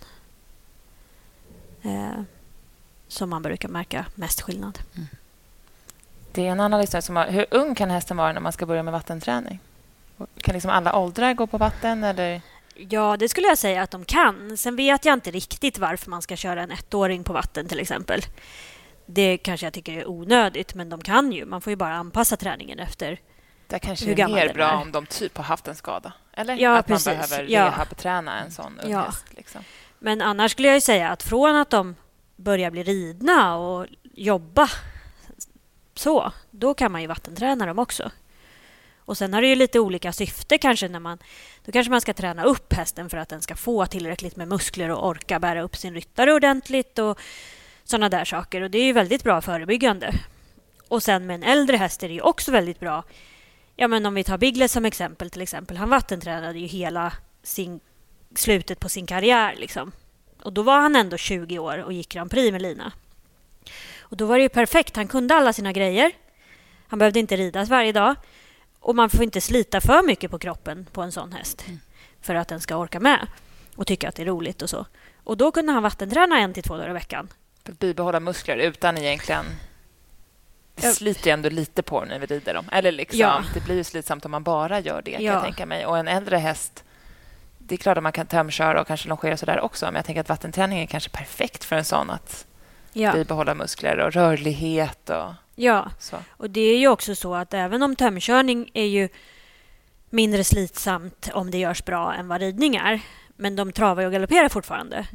Som man brukar märka mest skillnad. Det är en annan lyssnare som har... Hur ung kan hästen vara när man ska börja med vattenträning? Kan liksom alla åldrar gå på vatten? Eller? Ja, det skulle jag säga att de kan. Sen vet jag inte riktigt varför man ska köra en 1-åring på vatten till exempel. Det kanske jag tycker är onödigt, men de kan ju. Man får ju bara anpassa träningen efter det kanske är mer bra om de typ har haft en skada. Eller ja, att precis. Man behöver rehabträna en sån ung häst. Liksom. Men annars skulle jag ju säga att från att de börjar bli ridna och jobba så, då kan man ju vattenträna dem också. Och sen har det ju lite olika syfte kanske då kanske man ska träna upp hästen för att den ska få tillräckligt med muskler och orka bära upp sin ryttare ordentligt och sådana där saker. Och det är ju väldigt bra förebyggande. Och sen med en äldre häst är det ju också väldigt bra. Ja, men om vi tar Bigles som exempel till exempel. Han vattentränade ju hela slutet på sin karriär liksom. Och då var han ändå 20 år och gick Grand Prix med lina. Och då var det ju perfekt. Han kunde alla sina grejer. Han behövde inte ridas varje dag. Och man får inte slita för mycket på kroppen på en sån häst. För att den ska orka med. Och tycka att det är roligt och så. Och då kunde han vattenträna 1 till 2 dagar i veckan. För att bibehålla muskler utan egentligen... Det sliter ändå lite på när vi rider dem. Eller liksom, det blir ju slitsamt om man bara gör det, kan jag tänka mig. Och en äldre häst, det är klart att man kan tömköra och kanske longera sådär också. Men jag tänker att vattenträning är kanske perfekt för en sån att bibehålla muskler och rörlighet. Och så. Och det är ju också så att även om tömkörning är ju mindre slitsamt om det görs bra än vad ridning är. Men de travar och galopperar fortfarande.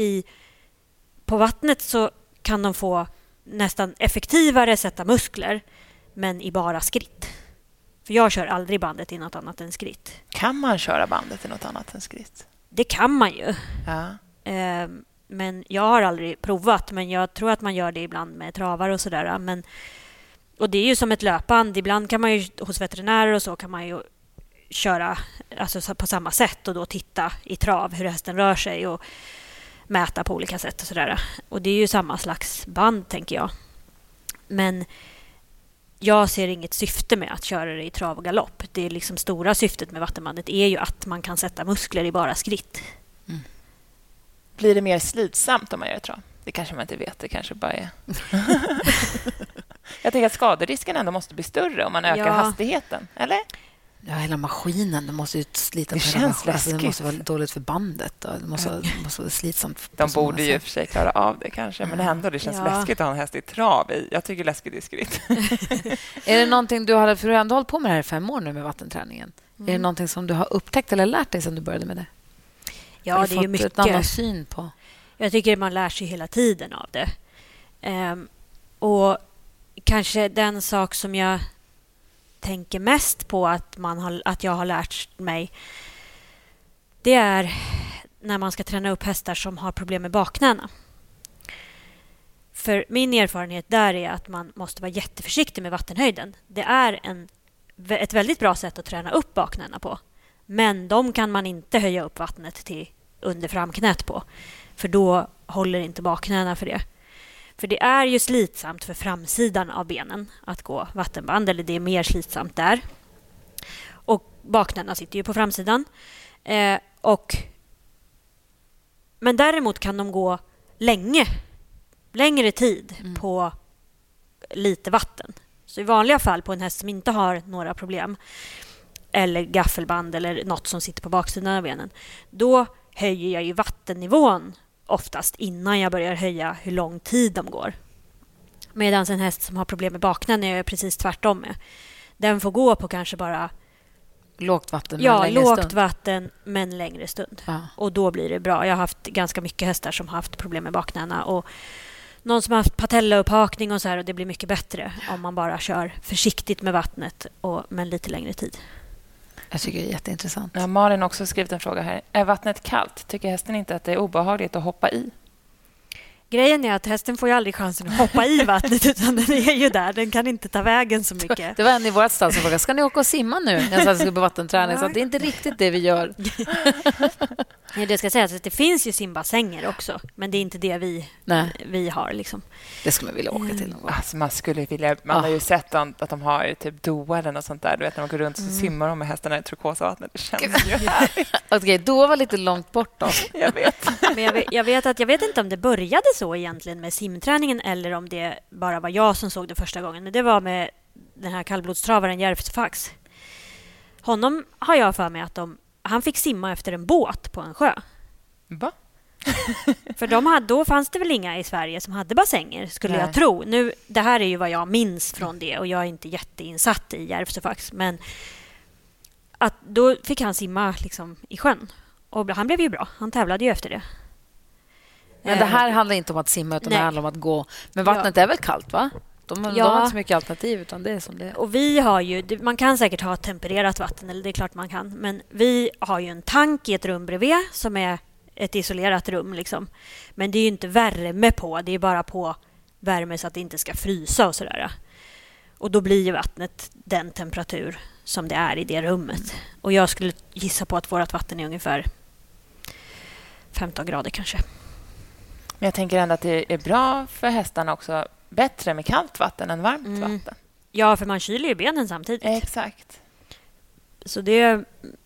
På vattnet så kan de få nästan effektivare sätta muskler, men i bara skritt. För jag kör aldrig bandet i något annat än skritt. Kan man köra bandet i något annat än skritt? Det kan man ju. Ja. Men jag har aldrig provat, men jag tror att man gör det ibland med travar och sådär. Och det är ju som ett löpband. Ibland kan man ju hos veterinärer och så kan man ju köra alltså på samma sätt och då titta i trav hur hästen rör sig och mäta på olika sätt och sådär. Och det är ju samma slags band, tänker jag. Men jag ser inget syfte med att köra det i trav och galopp. Det är liksom stora syftet med vattenbandet är ju att man kan sätta muskler i bara skritt. Blir det mer slitsamt om man gör det trav? Det kanske man inte vet. Det kanske bara är... Jag tänker att skaderisken ändå måste bli större om man ökar hastigheten, eller? Ja, hela maskinen. Det måste ju slita det på känns läskigt. Det måste vara dåligt för bandet. Det måste vara slitsamt. De borde ju för sig klara av det kanske. Men ändå, det känns läskigt att ha en häst i trav. Jag tycker läskigt är skritt. Är det någonting du har... För du har ändå hållit på med det här i 5 år nu med vattenträningen. Är det någonting som du har upptäckt eller lärt dig sedan du började med det? Ja, det är ju mycket. En annan syn på... Jag tycker man lär sig hela tiden av det. Och kanske den sak som jag tänker mest på att jag har lärt mig, det är när man ska träna upp hästar som har problem med bakknäna. För min erfarenhet där är att man måste vara jätteförsiktig med vattenhöjden. Det är ett väldigt bra sätt att träna upp bakknäna på. Men de kan man inte höja upp vattnet till under framknät på. För då håller inte bakknäna för det. För det är ju slitsamt för framsidan av benen att gå vattenband. Eller det är mer slitsamt där. Och bakknäna sitter ju på framsidan. Men däremot kan de gå längre tid på lite vatten. Så i vanliga fall på en häst som inte har några problem eller gaffelband eller något som sitter på baksidan av benen, då höjer jag ju vattennivån oftast innan jag börjar höja hur lång tid de går. Medan en häst som har problem med bakknän är jag precis tvärtom med. Den får gå på kanske bara lågt vatten, vatten men längre stund. Ja. Och då blir det bra. Jag har haft ganska mycket hästar som har haft problem med bakknäna och någon som har haft patellauppakning och så här, och det blir mycket bättre om man bara kör försiktigt med vattnet men lite längre tid. Jag tycker det är jätteintressant. Ja, Malin har också skrivit en fråga här. Är vattnet kallt? Tycker hästen inte att det är obehagligt att hoppa i? Grejen är att hästen får ju aldrig chansen att hoppa i vattnet utan den är ju där. Den kan inte ta vägen så mycket. Det var en i vårt stall som frågade, ska ni åka och simma nu? Jag sa att jag skulle på vattenträning, så det är inte riktigt det vi gör. Ja, det ska sägas att det finns ju simbassänger också, men det är inte det vi har. Liksom. Det skulle man vilja åka till någon gång. Alltså, man har ju sett att de har typ Doa eller något sånt där. Du vet, när de går runt så simmar de med hästarna i turkosavattnet. Det känns ju härligt. Okej, Doa var lite långt bort då. Jag vet. Men jag vet inte om det började så egentligen med simträningen eller om det bara var jag som såg det första gången. Men det var med den här kallblodstravaren Järvsöfax. Honom har jag för mig att han fick simma efter en båt på en sjö. Va? För då fanns det väl inga i Sverige som hade bassänger, skulle jag tro. Nu, det här är ju vad jag minns från det och jag är inte jätteinsatt i Järvsöfax. Men att då fick han simma liksom i sjön. Och han blev ju bra. Han tävlade ju efter det. Men det här handlar inte om att simma utan det handlar om att gå. Men vattnet är väl kallt, va? De har inte så mycket alternativ utan det är som det är. Och vi har ju, man kan säkert ha tempererat vatten, eller det är klart man kan. Men vi har ju en tank i ett rum bredvid som är ett isolerat rum. Liksom. Men det är ju inte värme på, det är bara på värme så att det inte ska frysa och sådär. Och då blir ju vattnet den temperatur som det är i det rummet. Och jag skulle gissa på att vårt vatten är ungefär 15 grader kanske. Men jag tänker ändå att det är bra för hästarna också. Bättre med kallt vatten än varmt vatten. Ja, för man kyler ju benen samtidigt. Exakt. Så det är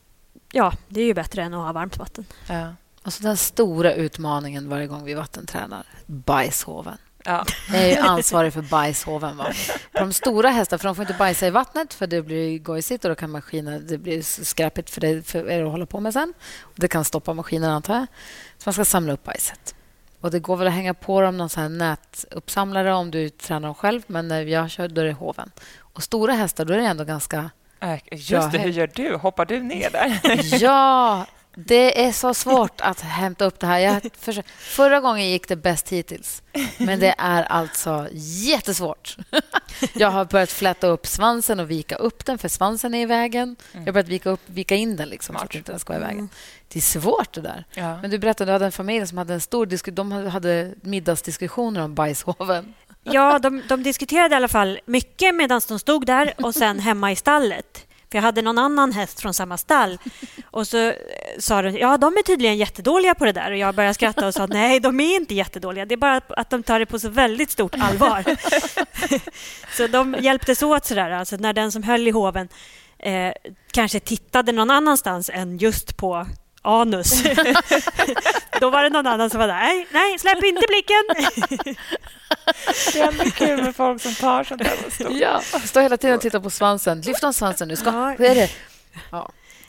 ju bättre än att ha varmt vatten. Ja. Alltså den stora utmaningen varje gång vi vattentränar, bajshoven. Ja. Jag är ju ansvarig för bajshoven. Va? På de stora hästarna, för de får inte bajsa i vattnet för det blir gojsigt och då kan maskinen, det blir skräpigt för det för er att hålla på med sen. Det kan stoppa maskinen, antar jag. Så man ska samla upp bajset. Och det går väl att hänga på dem någon sån här nätuppsamlare om du tränar dem själv, men när jag kör då är det hoven. Och stora hästar, då är det ändå ganska... Just det, hur gör du? Hoppar du ner där? Ja, det är så svårt att hämta upp det här. Förra gången gick det bäst hittills. Men det är alltså jättesvårt. Jag har börjat flätta upp svansen och vika upp den, för svansen är i vägen. Jag har börjat vika in den liksom, så att inte den ska vara i vägen. Det är svårt det där. Ja. Men du berättade att du hade en familj som hade en stor diskussion. De hade middagsdiskussioner om bajshoven. Ja, de diskuterade i alla fall mycket medan de stod där och sen hemma i stallet. För jag hade någon annan häst från samma stall. Och så sa de, ja, de är tydligen jättedåliga på det där. Och jag började skratta och sa, nej, de är inte jättedåliga. Det är bara att de tar det på så väldigt stort allvar. Så de hjälptes åt sådär. Alltså när den som höll i hoven kanske tittade någon annanstans än just på anus. Då var det någon annan som var där, nej, släpp inte blicken. Det är ändå kul med folk som tar sånt där. Ja, stå hela tiden och titta på svansen. Lyft om svansen nu. Vad är det? Ja,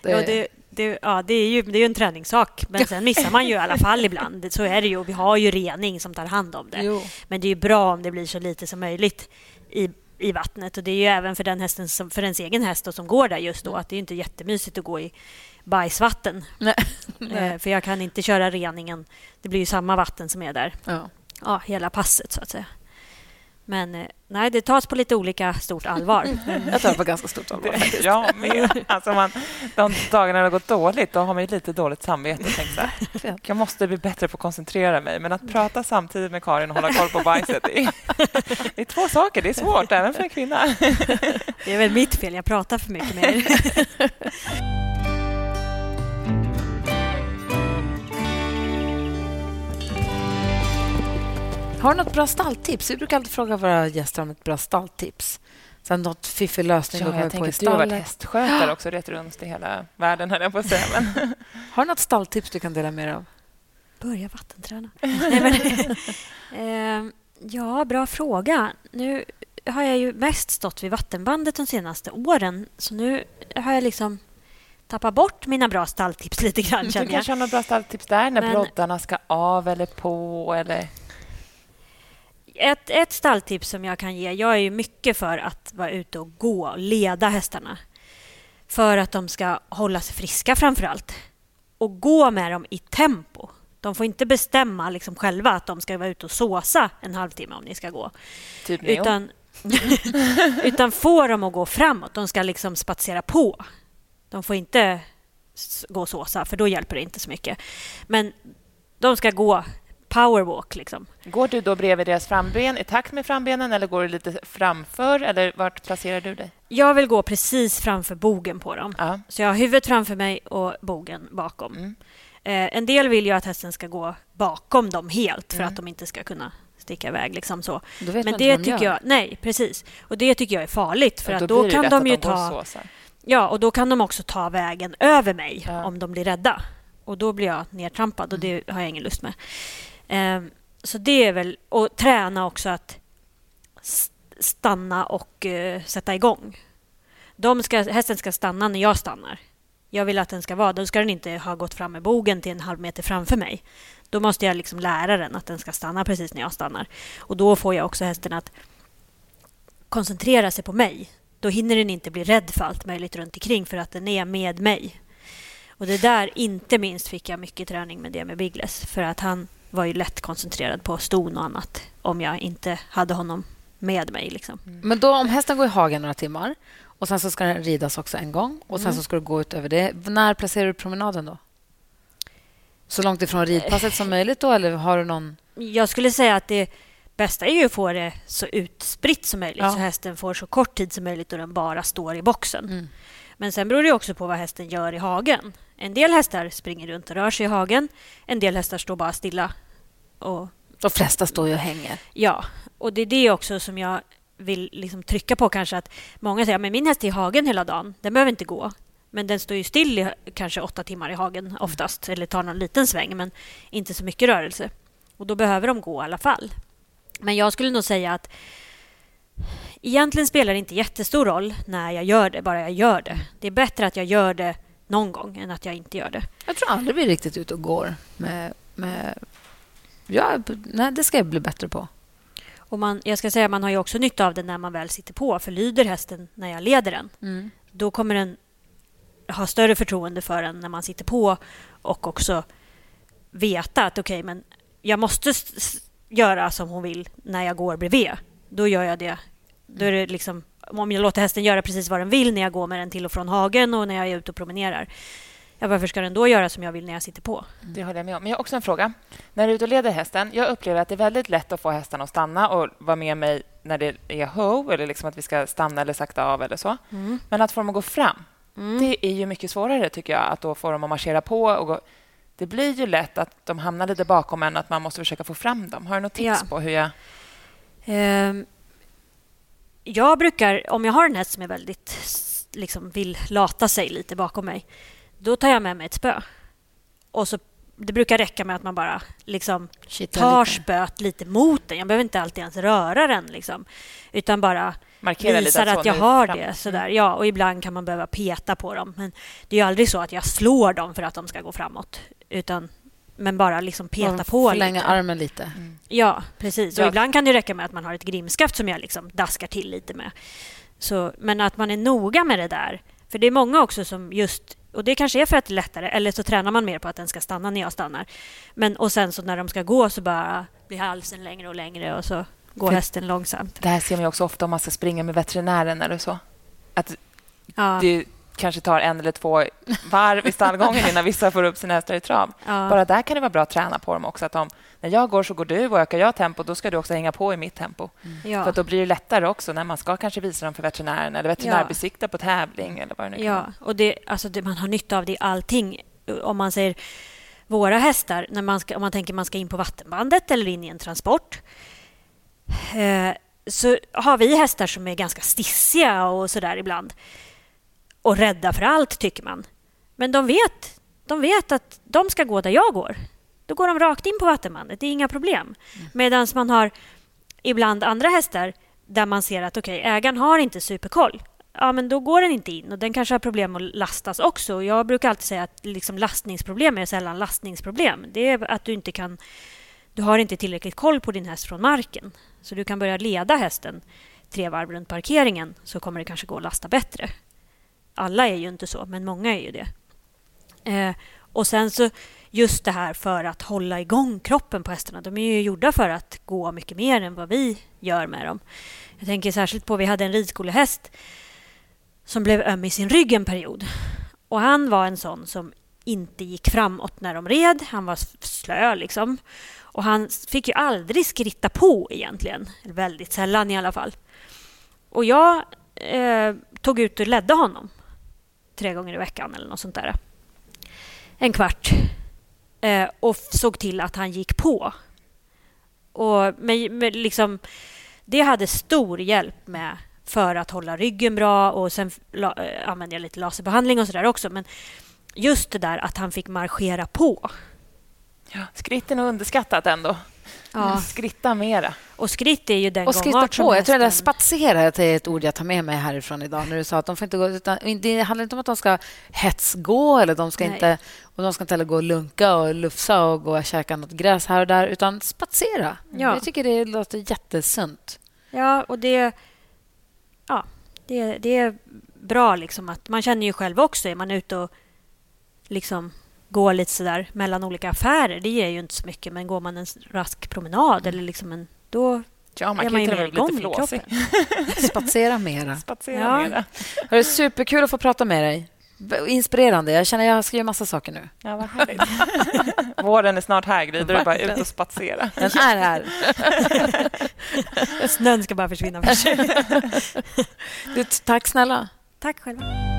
det är ju en träningssak. Men sen missar man ju i alla fall ibland. Så är det ju. Vi har ju rening som tar hand om det. Jo. Men det är ju bra om det blir så lite som möjligt i vattnet. Och det är ju även för den hästen för ens egen häst som går där just då. Att det är inte jättemysigt att gå i bajsvatten. Nej. För jag kan inte köra reningen. Det blir ju samma vatten som är där. Ja, hela passet så att säga. Men nej, det tas på lite olika stort allvar. Jag tar det på ganska stort allvar faktiskt. Ja, med. Alltså de dagarna det har gått dåligt, då har man ju lite dåligt samvete och tänkt så här, jag måste bli bättre på att koncentrera mig. Men att prata samtidigt med Karin och hålla koll på bajset, det är två saker. Det är svårt, även för en kvinna. Det är väl mitt fel, jag pratar för mycket med er. Har du något bra stalltips? Vi brukar alltid fråga våra gäster om ett bra stalltips. Sen något fiffig lösning. Ja, jag tänker att du har varit hästskötare också rätt runt i hela världen, här på att säga. Men... Har du något stalltips du kan dela med dig av? Börja vattenträna. Nej, men, ja, bra fråga. Nu har jag ju mest stått vid vattenbandet de senaste åren. Så nu har jag liksom tappat bort mina bra stalltips lite grann. Du kanske har några bra stalltips där när broddarna ska av eller på eller... Ett stalltips som jag kan ge, jag är ju mycket för att vara ute och gå och leda hästarna. För att de ska hålla sig friska framför allt. Och gå med dem i tempo. De får inte bestämma liksom själva att de ska vara ute och såsa en halvtimme om ni ska gå. Typ utan få dem att gå framåt. De ska liksom spatsera på. De får inte gå och såsa, för då hjälper det inte så mycket. Men de ska gå powerwalk liksom. Går du då bredvid deras framben i takt med frambenen eller går du lite framför eller vart placerar du dig? Jag vill gå precis framför bogen på dem. Ja. Så jag har huvudet framför mig och bogen bakom. En del vill ju att hästen ska gå bakom dem helt för att de inte ska kunna sticka iväg liksom så. Men det tycker jag, nej, precis. Och det tycker jag är farligt för att då kan de ju ta och då kan de också ta vägen över mig om de blir rädda. Och då blir jag nedtrampad och det har jag ingen lust med. Så det är väl, och träna också att stanna och sätta igång. Hästen ska stanna när jag stannar. Jag vill att den ska vara, då ska den inte ha gått fram med bogen till en halv meter framför mig. Då måste jag liksom lära den att den ska stanna precis när jag stannar. Och då får jag också hästen att koncentrera sig på mig. Då hinner den inte bli rädd för allt möjligt runt omkring för att den är med mig. Och det där, inte minst fick jag mycket träning med det med Biggles. För att han var ju lätt koncentrerad på ston och annat om jag inte hade honom med mig. Liksom. Men då om hästen går i hagen några timmar och sen så ska den ridas också en gång och sen så ska du gå ut över det. När placerar du promenaden då? Så långt ifrån ridpasset som möjligt då? Eller har du någon... Jag skulle säga att det bästa är ju att få det så utspritt som möjligt. Så hästen får så kort tid som möjligt och den bara står i boxen. Men sen beror det också på vad hästen gör i hagen. En del hästar springer runt och rör sig i hagen. En del hästar står bara stilla och De flesta står ju och hänger. Ja, och det är det också som jag vill liksom trycka på kanske, att många säger men min häst är i hagen hela dagen, den behöver inte gå. Men den står ju still i kanske 8 timmar i hagen oftast, eller tar någon liten sväng, men inte så mycket rörelse. Och då behöver de gå i alla fall. Men jag skulle nog säga att egentligen spelar det inte jättestor roll när jag gör det, bara jag gör det. Det är bättre att jag gör det någon gång än att jag inte gör det. Jag tror aldrig vi är riktigt ute och går med ja, nej, det ska jag bli bättre på. Och jag ska säga, man har ju också nytta av det när man väl sitter på. För lyder hästen när jag leder den, då kommer den ha större förtroende för den när man sitter på. Och också veta att okej, men jag måste göra som hon vill när jag går bredvid. Då gör jag det. Då är det liksom, om jag låter hästen göra precis vad den vill när jag går med den till och från hagen och när jag är ute och promenerar. Ja, varför ska den då göra som jag vill när jag sitter på? Det håller jag med om. Men jag har också en fråga. När du är ute och leder hästen, jag upplever att det är väldigt lätt att få hästen att stanna och vara med mig när det är ho, eller liksom att vi ska stanna eller sakta av eller så. Men att få dem att gå fram, det är ju mycket svårare tycker jag, att då få dem att marschera på och gå. Det blir ju lätt att de hamnar lite bakom en, att man måste försöka få fram dem. Har du något tips på hur jag... Jag brukar, om jag har en häst som är väldigt liksom vill lata sig lite bakom mig, då tar jag med mig ett spö. Och så, det brukar räcka med att man bara liksom tar spöet lite mot den. Jag behöver inte alltid ens röra den liksom, utan bara markera visar lite att jag har det sådär. Ja, och ibland kan man behöva peta på dem, men det är ju aldrig så att jag slår dem för att de ska gå framåt, men bara liksom peta på förlänga lite. Armen lite. Ja, precis. Och ibland kan det räcka med att man har ett grimskaft som jag liksom daskar till lite med. Så, men att man är noga med det där. För det är många också som just... Och det kanske är för att det är lättare. Eller så tränar man mer på att den ska stanna när jag stannar. Och sen så när de ska gå så bara blir halsen längre och längre. Och så går hästen långsamt. Det här ser man ju också ofta om man ska springa med veterinären eller så. Att det kanske tar 1 eller 2 varv i stallgången innan vissa får upp sina hästar i trav. Bara där kan det vara bra att träna på dem också. Att när jag går så går du, och ökar jag tempo, då ska du också hänga på i mitt tempo. För att då blir det lättare också när man ska kanske visa dem för veterinären eller veterinärbesikta på tävling eller vad det nu kan vara. Och man har nytta av det i allting. Om man säger våra hästar, om man tänker man ska in på vattenbandet eller in i en transport, så har vi hästar som är ganska stissiga och sådär ibland. Och rädda för allt, tycker man. Men de vet att de ska gå där jag går. Då går de rakt in på vattenbandet. Det är inga problem. Medan man har ibland andra hästar där man ser att ägaren har inte superkoll. Ja, men då går den inte in. Och den kanske har problem att lastas också. Jag brukar alltid säga att liksom lastningsproblem är sällan lastningsproblem. Det är att du har inte tillräckligt koll på din häst från marken. Så du kan börja leda hästen 3 varv runt parkeringen, så kommer det kanske gå att lasta bättre. Alla är ju inte så, men många är ju det. Och sen så just det här för att hålla igång kroppen på hästarna. De är ju gjorda för att gå mycket mer än vad vi gör med dem. Jag tänker särskilt på, vi hade en ridskolehäst som blev öm i sin rygg en period. Och han var en sån som inte gick framåt när de red. Han var slö liksom. Och han fick ju aldrig skritta på egentligen. Väldigt sällan i alla fall. Och jag tog ut och ledde honom 3 gånger i veckan eller något sånt där. 1 kvart. Och såg till att han gick på. Och med liksom, det hade stor hjälp med för att hålla ryggen bra. Och sen använde jag lite laserbehandling och sådär också. Men just det där att han fick marschera på. Ja, skritten är underskattat ändå. Ja. Skritta mera. Och skritt är ju den och skritta på. Jag tror att spatsera är ett ord jag tar med mig härifrån idag. När du sa att de får inte gå, utan det handlar inte om att de ska hetsgå eller de ska inte heller gå och lunka och lufsa och gå och käka något gräs här och där, utan spatsera. Ja. Jag tycker det låter jättesunt. Ja, och det är bra liksom, att man känner ju själv också, är man ute och liksom går lite så där mellan olika affärer, det ger ju inte så mycket, men går man en rask promenad eller liksom då man är man ju mer igång i kroppen. Spatsera mera. Det är superkul att få prata med dig. Inspirerande. Jag känner att jag ska göra massa saker nu. Ja, vad härligt. Våren är snart här, Gry. Då är det bara ut och spatsera. Den är här. Snön ska bara försvinna. Tack snälla. Tack själva.